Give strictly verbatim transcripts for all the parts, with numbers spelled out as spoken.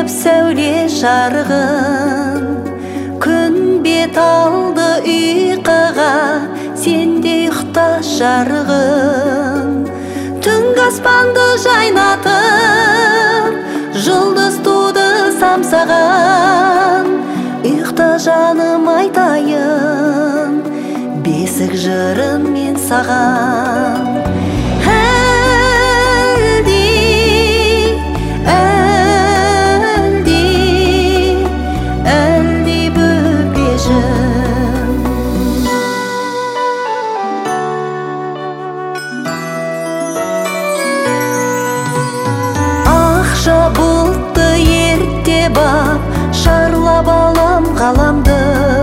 келіп сәуле жарығын, күн бет алды ұйқыға, сенде ұйықта жарығын. Түнгі аспанды жайнатып, жұлдыз туды самсаған, ұйықта жаным айтайын, бесік жырын мен саған. Бұлтты ерте бап, шарлап алам ғаламды,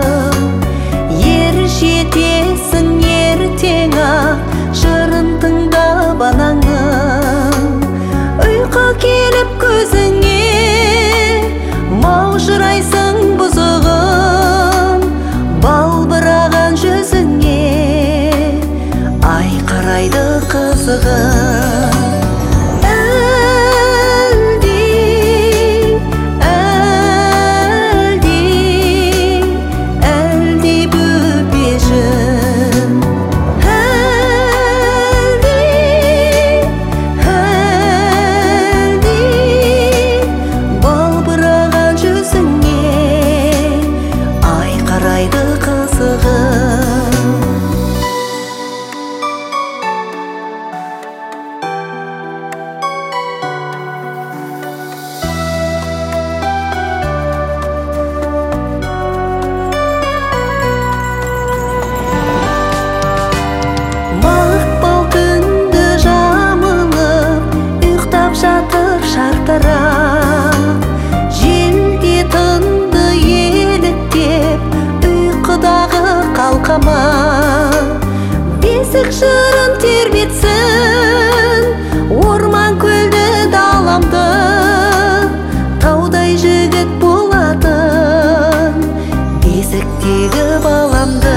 ер жетесің ертең ақ, жырын тыңдап анаңның. Ұйқы келіп көзіңе, маужырайсың бұзығым, балбыраған жүзіңе, ай қарайды қызығым. Желде тынды еліктеп, ұйқыдағы қалқама, бесік жырын тербетсін, орман көлді даламды, таудай жігіт болатын, бесіктегі баламды.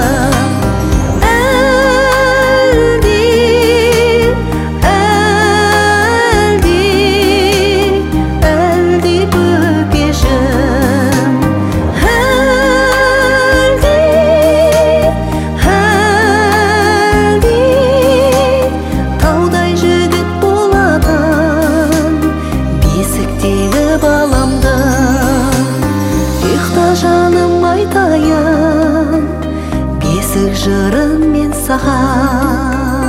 Жаным айтайын, бесік жырын мен саған.